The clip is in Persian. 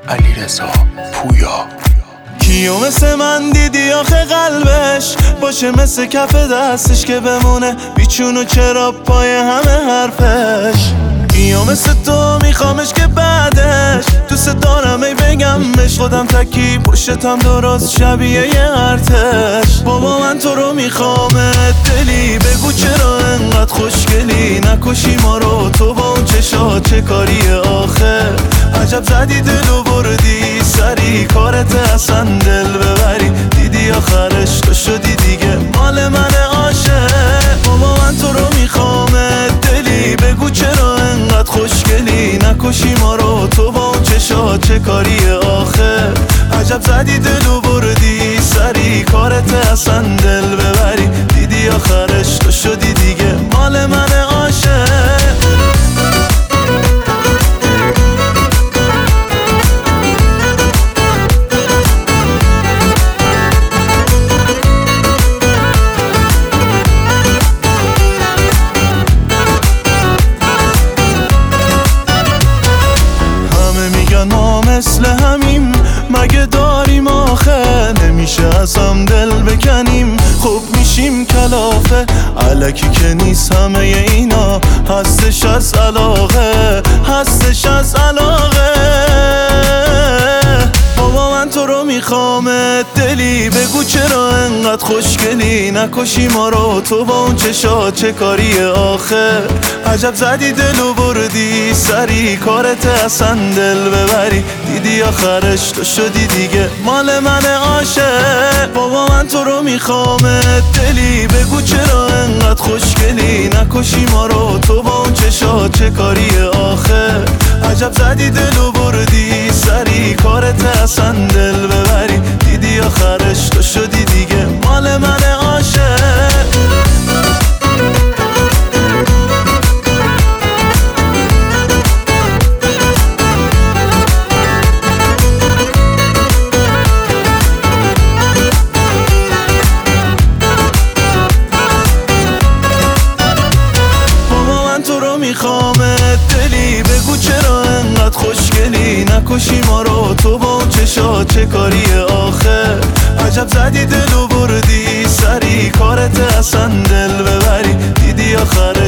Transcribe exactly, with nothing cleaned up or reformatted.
علیرضا پویا. کیو مثل من دیدی آخه قلبش باشه مثل کف دستش که بمونه بیچون و چرا پای همه حرفش. کیو مثل تو میخوامش که بعدش دوست دارم ای بگم بهش خودم تکی پشتم درست شبیه یه ارتش. بابا من تو رو میخوامت دلی بگو چرا انقدر خوشگلی نکشی ما رو تو با اون چشا چه کاریه آخه. عجب زدی دلو بردی سری کارت اصلا دل ببری دیدی آخرش تو شدی دیگه مال من عاشق. بابا من تو رو میخوامت دلی بگو چرا انقدر خوشگلی نکشی ما رو تو با اون چشا چه کاریه آخه. عجب زدی دلو بردی سری کارت اصلا دل ببری دیدی آخرش تو شدی دیگه مال من عاشق. ما مثل همیم مگه داریم آخه نمیشه از هم دل بکنیم خوب میشیم کلافه الکی که نیست همه اینا هستش از علاقه هستش از علاقه. بابا من تو رو میخوامت دلی بگو چرا انقدر خوشگلی نکشی ما رو تو با اون چشا چه کاریه آخه. عجب زدی دلو بردی سری کارت اصلا دل ببری دیدی آخرش تو شدی دیگه مال من عاشق. بابا من تو رو میخوامت دلی بگو چرا انقدر خوشگلی نکشی ما رو تو با اون چشا چه کاریه آخه. عجب زدی دلو بردی سری کارت اصلا دل ببری دیدی آخرش تو شدی دیگه مال من عاشق. میخوامت دلی بگو چرا انقدر خوشگلی نکشی ما رو تو با اون چشا چه کاریه آخه. عجب زدی دلو بردی سری کارت اصلا دل ببری دیدی آخر